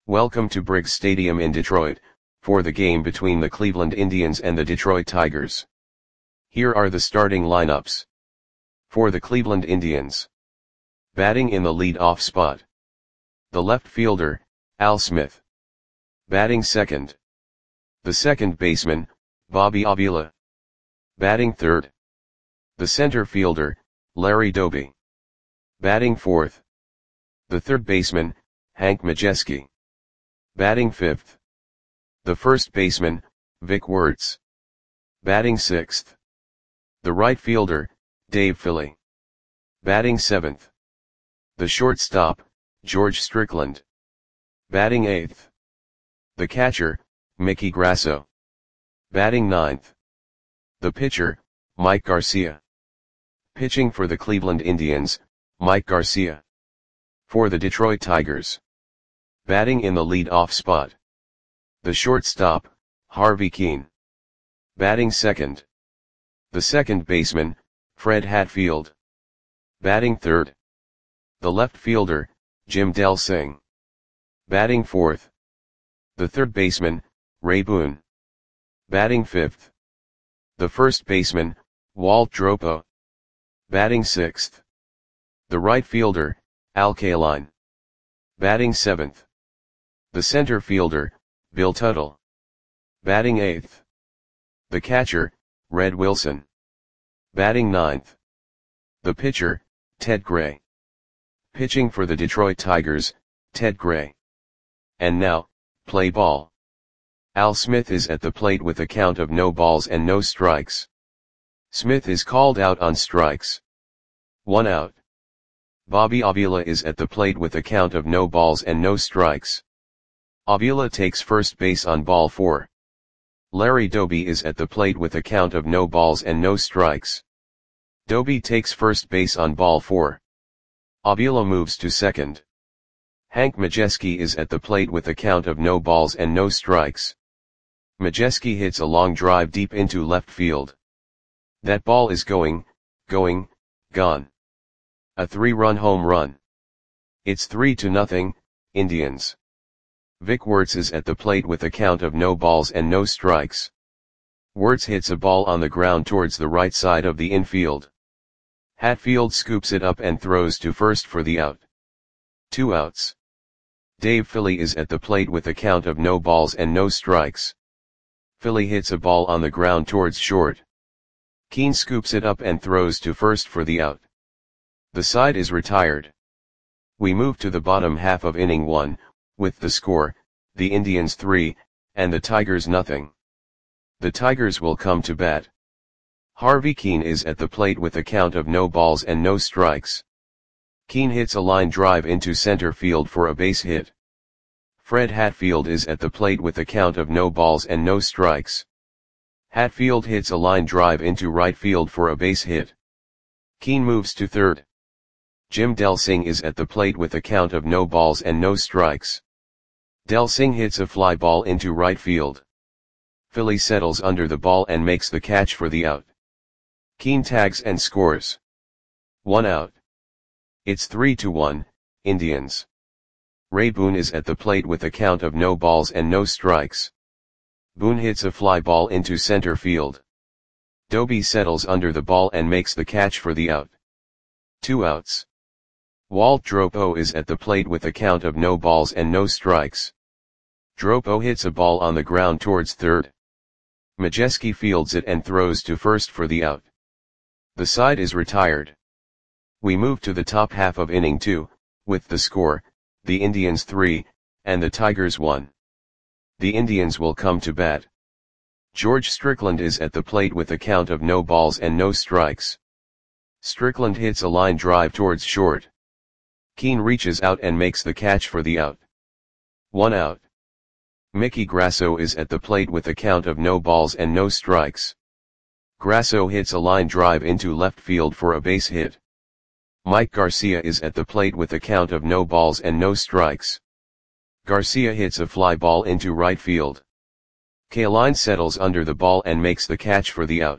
Welcome to Briggs Stadium in Detroit, for the game between the Cleveland Indians and the Detroit Tigers. Here are the starting lineups. For the Cleveland Indians. Batting in the lead-off spot. The left fielder, Al Smith. Batting second. The second baseman, Bobby Avila. Batting third. The center fielder, Larry Doby. Batting fourth. The third baseman, Hank Majeski. Batting fifth. The first baseman, Vic Wertz. Batting sixth. The right fielder, Dave Philly. Batting seventh. The shortstop, George Strickland. Batting eighth. The catcher, Mickey Grasso. Batting ninth. The pitcher, Mike Garcia. Pitching for the Cleveland Indians, Mike Garcia. For the Detroit Tigers. Batting in the lead-off spot. The shortstop, Harvey Kuenn. Batting second. The second baseman, Fred Hatfield. Batting third. The left fielder, Jim Delsing. Batting fourth. The third baseman, Ray Boone. Batting fifth. The first baseman, Walt Dropo. Batting sixth. The right fielder, Al Kaline. Batting seventh. The center fielder, Bill Tuttle. Batting eighth. The catcher, Red Wilson. Batting ninth. The pitcher, Ted Gray. Pitching for the Detroit Tigers, Ted Gray. And now, play ball. Al Smith is at the plate with a count of no balls and no strikes. Smith is called out on strikes. 1 out. Bobby Avila is at the plate with a count of no balls and no strikes. Avila takes first base on ball 4. Larry Doby is at the plate with a count of no balls and no strikes. Doby takes first base on ball 4. Avila moves to second. Hank Majeski is at the plate with a count of no balls and no strikes. Majeski hits a long drive deep into left field. That ball is gone. A 3-run home run. It's 3-0, Indians. Vic Wertz is at the plate with a count of no balls and no strikes. Wertz hits a ball on the ground towards the right side of the infield. Hatfield scoops it up and throws to first for the out. 2 outs. Dave Philly is at the plate with a count of no balls and no strikes. Philly hits a ball on the ground towards short. Kuenn scoops it up and throws to first for the out. The side is retired. We move to the bottom half of inning 1, with the score, the Indians 3, and the Tigers nothing. The Tigers will come to bat. Harvey Kuenn is at the plate with a count of no balls and no strikes. Kuenn hits a line drive into center field for a base hit. Fred Hatfield is at the plate with a count of no balls and no strikes. Hatfield hits a line drive into right field for a base hit. Kuenn moves to third. Jim Delsing is at the plate with a count of no balls and no strikes. Delsing hits a fly ball into right field. Philly settles under the ball and makes the catch for the out. Kuenn tags and scores. 1 out. It's 3-1, Indians. Ray Boone is at the plate with a count of no balls and no strikes. Boone hits a fly ball into center field. Doby settles under the ball and makes the catch for the out. 2 outs. Walt Dropo is at the plate with a count of no balls and no strikes. Dropo hits a ball on the ground towards third. Majeski fields it and throws to first for the out. The side is retired. We move to the top half of inning 2, with the score, the Indians 3, and the Tigers 1. The Indians will come to bat. George Strickland is at the plate with a count of no balls and no strikes. Strickland hits a line drive towards short. Kuenn reaches out and makes the catch for the out. 1 out. Mickey Grasso is at the plate with a count of no balls and no strikes. Grasso hits a line drive into left field for a base hit. Mike Garcia is at the plate with a count of no balls and no strikes. Garcia hits a fly ball into right field. Kaline settles under the ball and makes the catch for the out.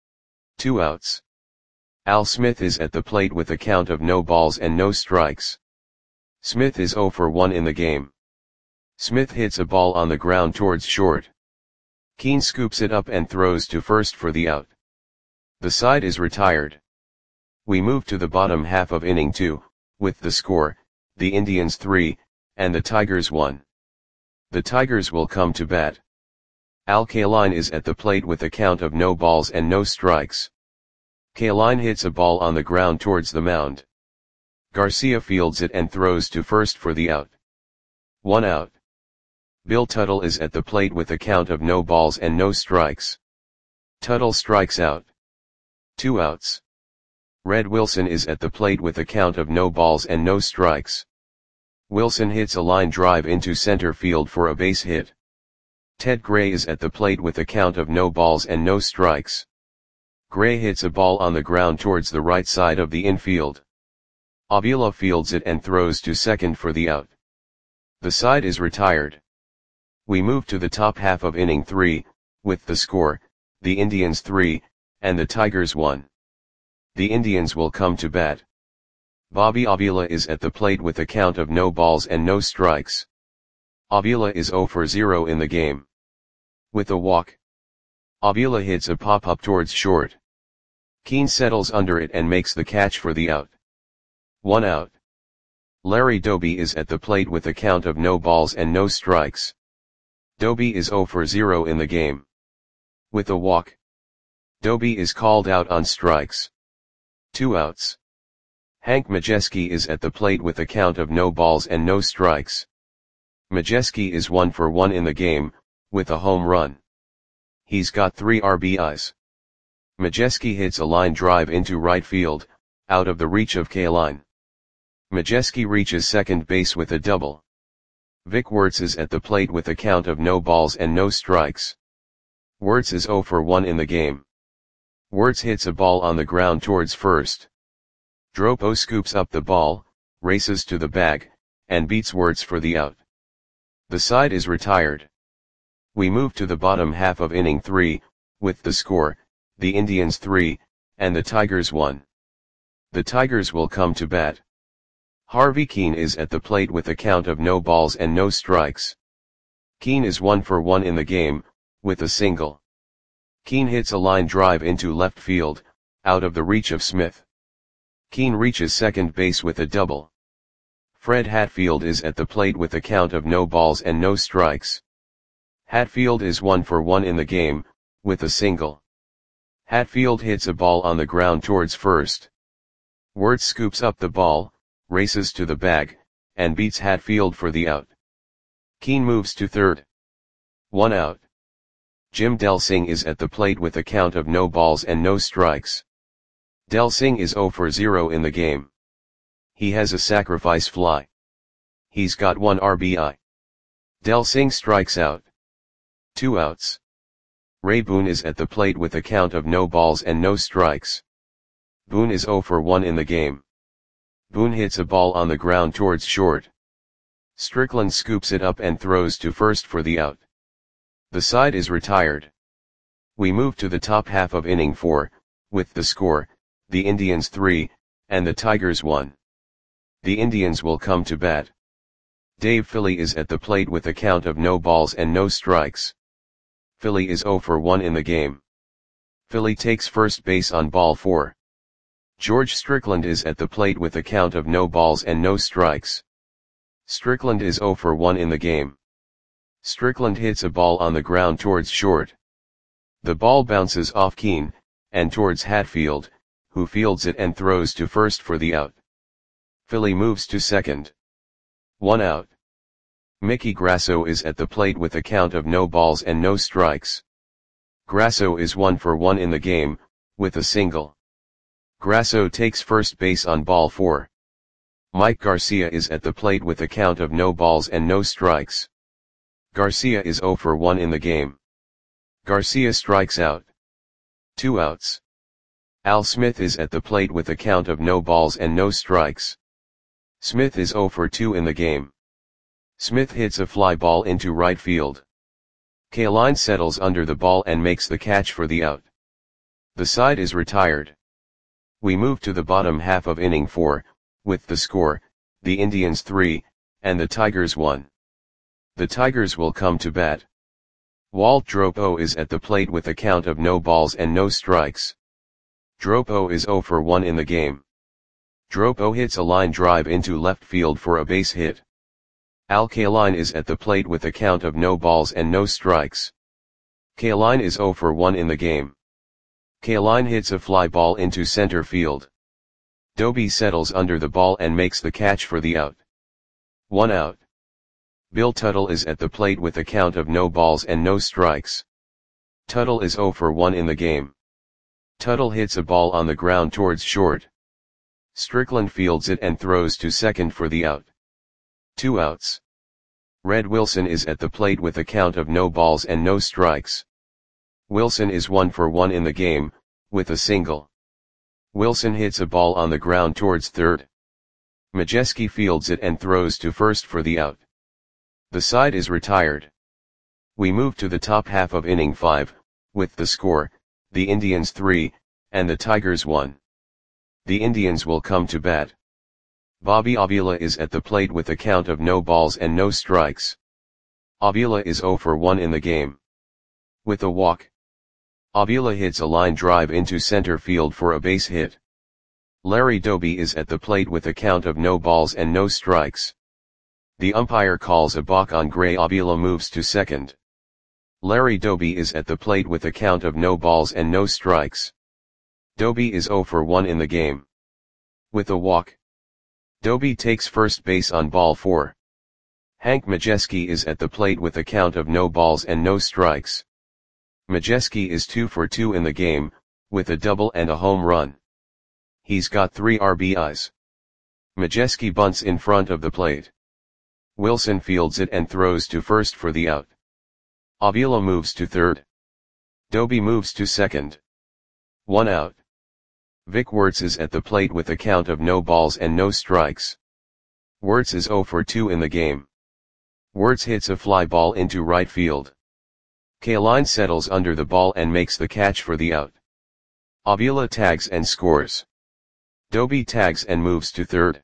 2 outs. Al Smith is at the plate with a count of no balls and no strikes. Smith is 0 for 1 in the game. Smith hits a ball on the ground towards short. Keane scoops it up and throws to first for the out. The side is retired. We move to the bottom half of inning 2, with the score, the Indians 3, and the Tigers 1. The Tigers will come to bat. Al Kaline is at the plate with a count of no balls and no strikes. Kaline hits a ball on the ground towards the mound. Garcia fields it and throws to first for the out. 1 out. Bill Tuttle is at the plate with a count of no balls and no strikes. Tuttle strikes out. 2 outs. Red Wilson is at the plate with a count of no balls and no strikes. Wilson hits a line drive into center field for a base hit. Ted Gray is at the plate with a count of no balls and no strikes. Gray hits a ball on the ground towards the right side of the infield. Avila fields it and throws to second for the out. The side is retired. We move to the top half of inning 3, with the score, the Indians 3, and the Tigers 1. The Indians will come to bat. Bobby Avila is at the plate with a count of no balls and no strikes. Avila is 0 for 0 in the game. With a walk, Avila hits a pop-up towards short. Keane settles under it and makes the catch for the out. 1 out. Larry Doby is at the plate with a count of no balls and no strikes. Doby is 0 for 0 in the game. With a walk, Doby is called out on strikes. 2 outs. Hank Majeski is at the plate with a count of no balls and no strikes. Majeski is 1 for 1 in the game, with a home run. He's got 3 RBIs. Majeski hits a line drive into right field, out of the reach of Kaline. Majeski reaches second base with a double. Vic Wertz is at the plate with a count of no balls and no strikes. Wertz is 0 for 1 in the game. Wertz hits a ball on the ground towards first. Dropo scoops up the ball, races to the bag, and beats Wertz for the out. The side is retired. We move to the bottom half of inning 3, with the score, the Indians 3, and the Tigers 1. The Tigers will come to bat. Harvey Keane is at the plate with a count of no balls and no strikes. Keane is 1 for 1 in the game, with a single. Keane hits a line drive into left field, out of the reach of Smith. Keane reaches second base with a double. Fred Hatfield is at the plate with a count of no balls and no strikes. Hatfield is 1 for 1 in the game, with a single. Hatfield hits a ball on the ground towards first. Wertz scoops up the ball, races to the bag, and beats Hatfield for the out. Keane moves to third. 1 out. Jim Delsing is at the plate with a count of no balls and no strikes. Delsing is 0 for 0 in the game. He has a sacrifice fly. He's got 1 RBI. Delsing strikes out. 2 outs. Ray Boone is at the plate with a count of no balls and no strikes. Boone is 0 for 1 in the game. Boone hits a ball on the ground towards short. Strickland scoops it up and throws to first for the out. The side is retired. We move to the top half of inning 4, with the score, the Indians 3, and the Tigers 1. The Indians will come to bat. Dave Philly is at the plate with a count of no balls and no strikes. Philly is 0 for 1 in the game. Philly takes first base on ball 4. George Strickland is at the plate with a count of no balls and no strikes. Strickland is 0 for 1 in the game. Strickland hits a ball on the ground towards short. The ball bounces off Keane, and towards Hatfield, who fields it and throws to first for the out. Philly moves to second. 1 out. Mickey Grasso is at the plate with a count of no balls and no strikes. Grasso is 1 for 1 in the game, with a single. Grasso takes first base on ball 4. Mike Garcia is at the plate with a count of no balls and no strikes. Garcia is 0 for 1 in the game. Garcia strikes out. 2 outs. Al Smith is at the plate with a count of no balls and no strikes. Smith is 0 for 2 in the game. Smith hits a fly ball into right field. Kaline settles under the ball and makes the catch for the out. The side is retired. We move to the bottom half of inning 4, with the score, the Indians 3, and the Tigers 1. The Tigers will come to bat. Walt Dropo is at the plate with a count of no balls and no strikes. Dropo is 0 for 1 in the game. Dropo hits a line drive into left field for a base hit. Al Kaline is at the plate with a count of no balls and no strikes. Kaline is 0 for 1 in the game. Kaline hits a fly ball into center field. Doby settles under the ball and makes the catch for the out. 1 out. Bill Tuttle is at the plate with a count of no balls and no strikes. Tuttle is 0 for 1 in the game. Tuttle hits a ball on the ground towards short. Strickland fields it and throws to second for the out. 2 outs. Red Wilson is at the plate with a count of no balls and no strikes. Wilson is 1 for 1 in the game, with a single. Wilson hits a ball on the ground towards third. Majewski fields it and throws to first for the out. The side is retired. We move to the top half of inning 5, with the score, the Indians 3, and the Tigers 1. The Indians will come to bat. Bobby Avila is at the plate with a count of no balls and no strikes. Avila is 0 for 1 in the game. With a walk. Avila hits a line drive into center field for a base hit. Larry Doby is at the plate with a count of no balls and no strikes. The umpire calls a balk on Gray. Avila moves to second. Larry Doby is at the plate with a count of no balls and no strikes. Doby is 0 for 1 in the game. With a walk. Doby takes first base on ball 4. Hank Majewski is at the plate with a count of no balls and no strikes. Majewski is 2 for 2 in the game, with a double and a home run. He's got 3 RBIs. Majewski bunts in front of the plate. Wilson fields it and throws to first for the out. Avila moves to third. Doby moves to second. 1 out. Vic Wertz is at the plate with a count of no balls and no strikes. Wertz is 0 for 2 in the game. Wertz hits a fly ball into right field. Kaline settles under the ball and makes the catch for the out. Avila tags and scores. Doby tags and moves to third.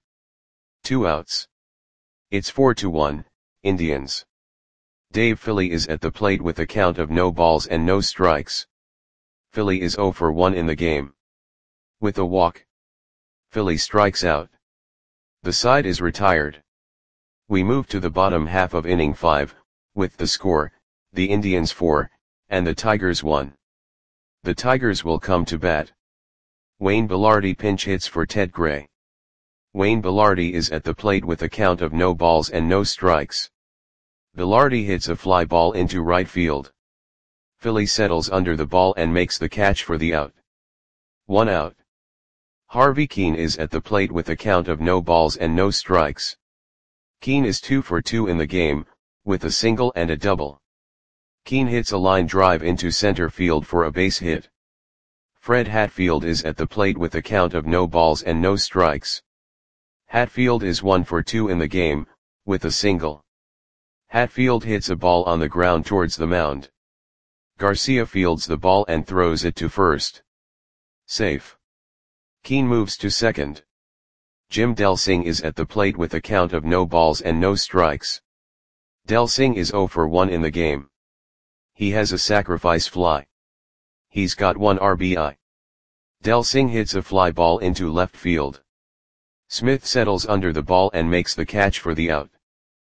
2 outs. It's 4-1, Indians. Dave Philly is at the plate with a count of no balls and no strikes. Philly is 0 for 1 in the game. With a walk. Philly strikes out. The side is retired. We move to the bottom half of inning 5, with the score, the Indians 4, and the Tigers 1. The Tigers will come to bat. Wayne Belardi pinch hits for Ted Gray. Wayne Belardi is at the plate with a count of no balls and no strikes. Belardi hits a fly ball into right field. Philly settles under the ball and makes the catch for the out. 1 out. Harvey Keene is at the plate with a count of no balls and no strikes. Keene is 2 for 2 in the game, with a single and a double. Keene hits a line drive into center field for a base hit. Fred Hatfield is at the plate with a count of no balls and no strikes. Hatfield is 1 for 2 in the game, with a single. Hatfield hits a ball on the ground towards the mound. Garcia fields the ball and throws it to first. Safe. Keene moves to second. Jim Delsing is at the plate with a count of no balls and no strikes. Delsing is 0 for 1 in the game. He has a sacrifice fly. He's got 1 RBI. Delsing hits a fly ball into left field. Smith settles under the ball and makes the catch for the out.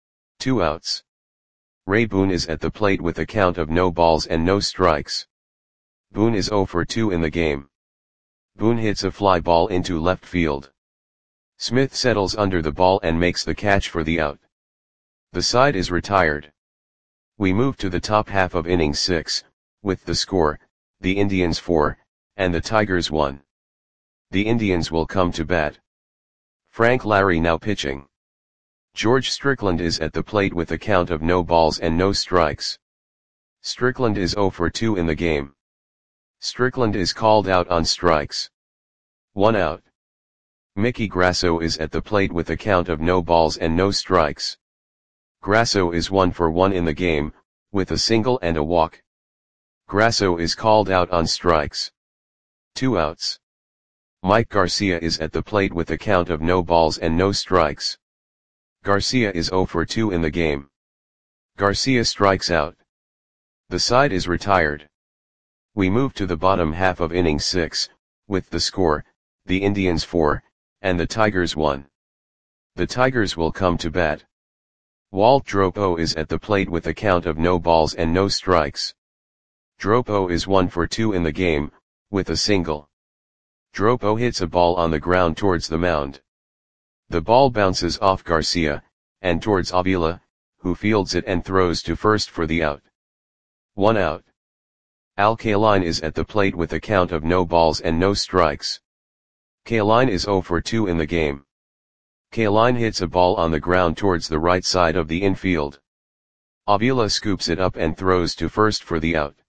2 outs. Ray Boone is at the plate with a count of no balls and no strikes. Boone is 0 for 2 in the game. Boone hits a fly ball into left field. Smith settles under the ball and makes the catch for the out. The side is retired. We move to the top half of inning 6, with the score, the Indians 4, and the Tigers 1. The Indians will come to bat. Frank Larry now pitching. George Strickland is at the plate with a count of no balls and no strikes. Strickland is 0 for 2 in the game. Strickland is called out on strikes. 1 out. Mickey Grasso is at the plate with a count of no balls and no strikes. Grasso is 1 for 1 in the game, with a single and a walk. Grasso is called out on strikes. 2 outs. Mike Garcia is at the plate with a count of no balls and no strikes. Garcia is 0 for 2 in the game. Garcia strikes out. The side is retired. We move to the bottom half of inning 6, with the score, the Indians 4, and the Tigers 1. The Tigers will come to bat. Walt Dropo is at the plate with a count of no balls and no strikes. Dropo is 1 for 2 in the game, with a single. Dropo hits a ball on the ground towards the mound. The ball bounces off Garcia, and towards Avila, who fields it and throws to first for the out. 1 out. Al Kaline is at the plate with a count of no balls and no strikes. Kaline is 0 for 2 in the game. Kaline hits a ball on the ground towards the right side of the infield. Avila scoops it up and throws to first for the out.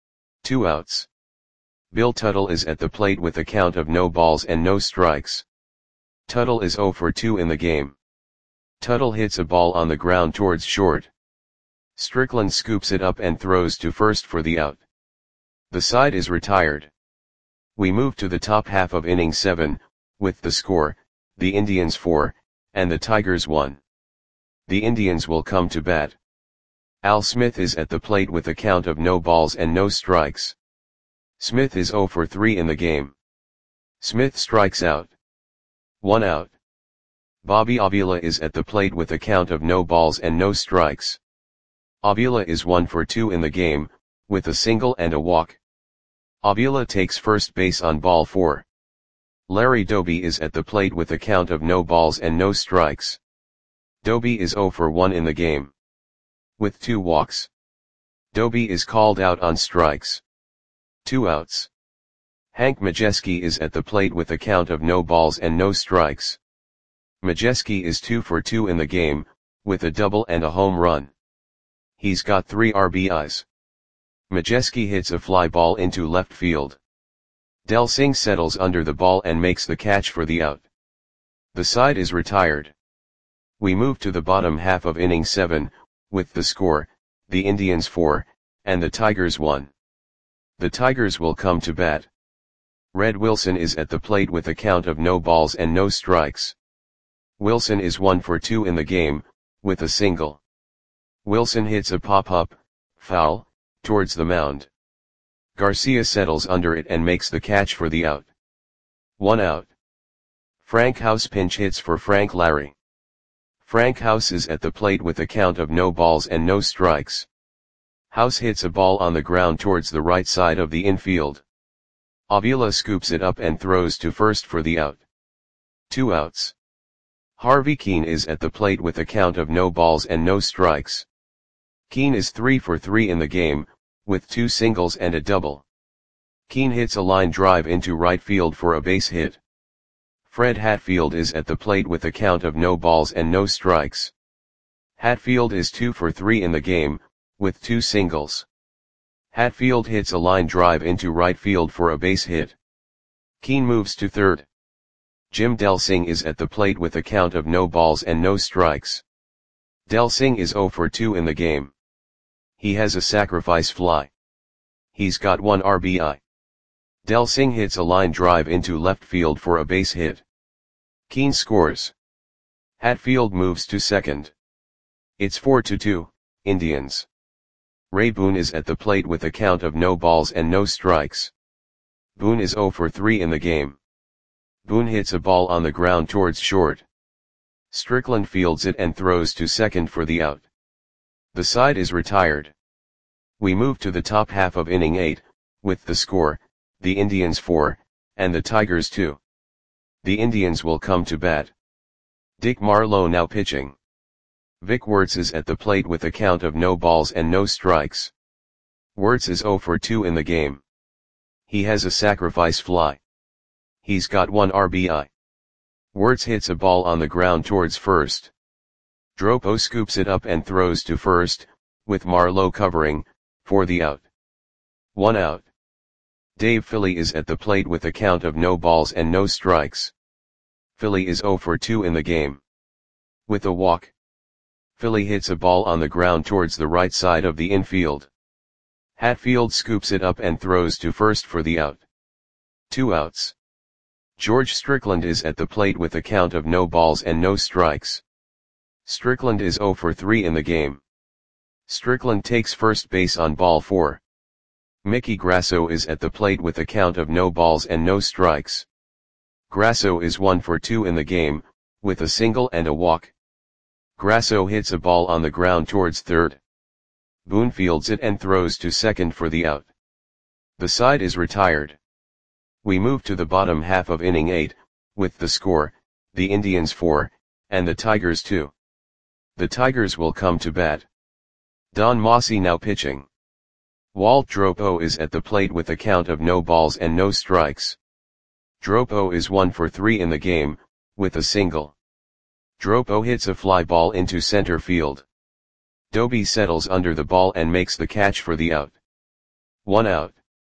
2 outs. Bill Tuttle is at the plate with a count of no balls and no strikes. Tuttle is 0 for 2 in the game. Tuttle hits a ball on the ground towards short. Strickland scoops it up and throws to first for the out. The side is retired. We move to the top half of inning 7, with the score, the Indians 4, and the Tigers 1. The Indians will come to bat. Al Smith is at the plate with a count of no balls and no strikes. Smith is 0 for 3 in the game. Smith strikes out. 1 out. Bobby Avila is at the plate with a count of no balls and no strikes. Avila is 1 for 2 in the game, with a single and a walk. Avila takes first base on ball 4. Larry Doby is at the plate with a count of no balls and no strikes. Doby is 0 for 1 in the game. With 2 walks. Doby is called out on strikes. 2 outs. Hank Majeski is at the plate with a count of no balls and no strikes. Majeski is 2 for 2 in the game, with a double and a home run. He's got 3 RBIs. Majeski hits a fly ball into left field. Del Singh settles under the ball and makes the catch for the out. The side is retired. We move to the bottom half of inning 7, with the score, the Indians 4, and the Tigers 1. The Tigers will come to bat. Red Wilson is at the plate with a count of no balls and no strikes. Wilson is 1 for 2 in the game, with a single. Wilson hits a pop-up, foul, towards the mound. Garcia settles under it and makes the catch for the out. 1 out. Frank House pinch hits for Frank Larry. Frank House is at the plate with a count of no balls and no strikes. House hits a ball on the ground towards the right side of the infield. Avila scoops it up and throws to first for the out. 2 outs. Harvey Keene is at the plate with a count of no balls and no strikes. Keene is 3 for 3 in the game, with 2 singles and a double. Keene hits a line drive into right field for a base hit. Fred Hatfield is at the plate with a count of no balls and no strikes. Hatfield is 2 for 3 in the game, with 2 singles. Hatfield hits a line drive into right field for a base hit. Keene moves to third. Jim Del Singh is at the plate with a count of no balls and no strikes. Del Singh is 0 for 2 in the game. He has a sacrifice fly. He's got 1 RBI. Del Singh hits a line drive into left field for a base hit. Keene scores. Hatfield moves to second. It's 4-2, Indians. Ray Boone is at the plate with a count of no balls and no strikes. Boone is 0 for 3 in the game. Boone hits a ball on the ground towards short. Strickland fields it and throws to second for the out. The side is retired. We move to the top half of inning 8, with the score, the Indians 4, and the Tigers 2. The Indians will come to bat. Dick Marlowe now pitching. Vic Wertz is at the plate with a count of no balls and no strikes. Wertz is 0 for 2 in the game. He has a sacrifice fly. He's got 1 RBI. Wertz hits a ball on the ground towards first. Dropo scoops it up and throws to first, with Marlowe covering, for the out. 1 out. Dave Philly is at the plate with a count of no balls and no strikes. Philly is 0 for 2 in the game. With a walk. Philly hits a ball on the ground towards the right side of the infield. Hatfield scoops it up and throws to first for the out. 2 outs. George Strickland is at the plate with a count of no balls and no strikes. Strickland is 0 for 3 in the game. Strickland takes first base on ball 4. Mickey Grasso is at the plate with a count of no balls and no strikes. Grasso is 1 for 2 in the game, with a single and a walk. Grasso hits a ball on the ground towards third. Boone fields it and throws to second for the out. The side is retired. We move to the bottom half of inning 8, with the score, the Indians 4, and the Tigers 2. The Tigers will come to bat. Don Mossi now pitching. Walt Dropo is at the plate with a count of no balls and no strikes. Dropo is 1 for 3 in the game, with a single. Dropo hits a fly ball into center field. Doby settles under the ball and makes the catch for the out. 1 out.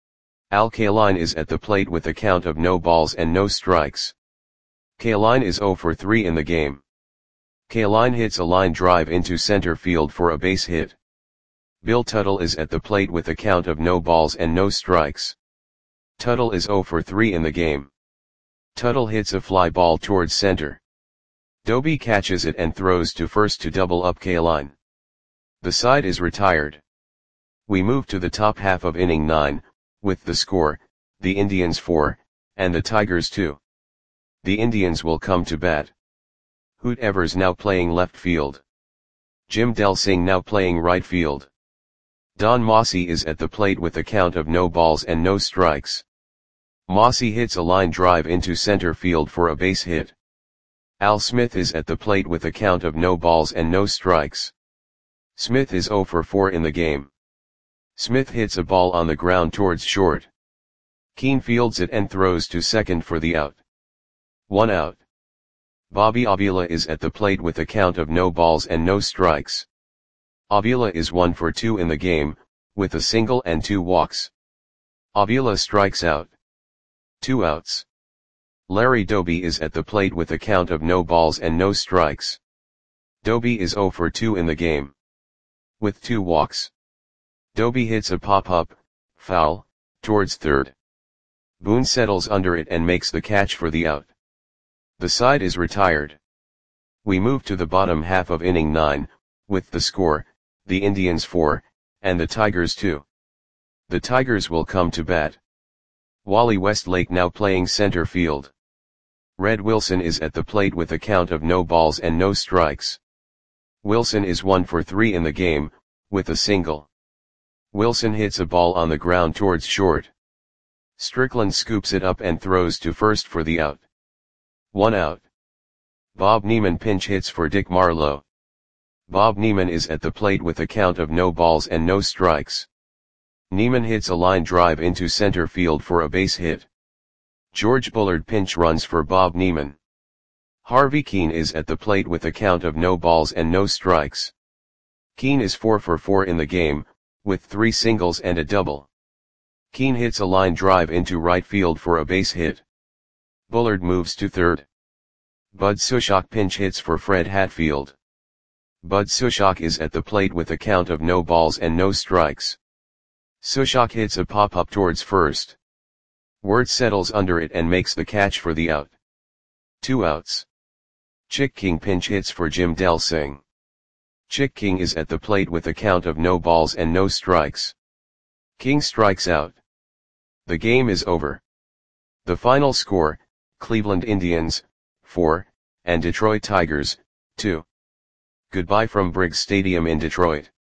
Al Kaline is at the plate with a count of no balls and no strikes. Kaline is 0 for 3 in the game. Kaline hits a line drive into center field for a base hit. Bill Tuttle is at the plate with a count of no balls and no strikes. Tuttle is 0 for 3 in the game. Tuttle hits a fly ball towards center. Doby catches it and throws to first to double up Kaline. The side is retired. We move to the top half of inning 9, with the score, the Indians 4, and the Tigers 2. The Indians will come to bat. Hoot Evers now playing left field. Jim Delsing now playing right field. Don Mossi is at the plate with a count of no balls and no strikes. Mossi hits a line drive into center field for a base hit. Al Smith is at the plate with a count of no balls and no strikes. Smith is 0 for 4 in the game. Smith hits a ball on the ground towards short. Keane fields it and throws to second for the out. 1 out. Bobby Avila is at the plate with a count of no balls and no strikes. Avila is 1 for 2 in the game, with a single and 2 walks. Avila strikes out. 2 outs. Larry Doby is at the plate with a count of no balls and no strikes. Doby is 0 for 2 in the game, with 2 walks. Doby hits a pop-up, foul, towards third. Boone settles under it and makes the catch for the out. The side is retired. We move to the bottom half of inning 9, with the score, the Indians 4, and the Tigers 2. The Tigers will come to bat. Wally Westlake now playing center field. Red Wilson is at the plate with a count of no balls and no strikes. Wilson is 1 for 3 in the game, with a single. Wilson hits a ball on the ground towards short. Strickland scoops it up and throws to first for the out. 1 out. Bob Neiman pinch hits for Dick Marlowe. Bob Neiman is at the plate with a count of no balls and no strikes. Neiman hits a line drive into center field for a base hit. George Bullard pinch runs for Bob Neiman. Harvey Keane is at the plate with a count of no balls and no strikes. Keane is 4 for 4 in the game, with 3 singles and a double. Keane hits a line drive into right field for a base hit. Bullard moves to third. Bud Sushok pinch hits for Fred Hatfield. Bud Sushok is at the plate with a count of no balls and no strikes. Sushok hits a pop-up towards first. Wirt settles under it and makes the catch for the out. 2 outs. Chick King pinch hits for Jim Delsing. Chick King is at the plate with a count of no balls and no strikes. King strikes out. The game is over. The final score, Cleveland Indians, 4, and Detroit Tigers, 2. Goodbye from Briggs Stadium in Detroit.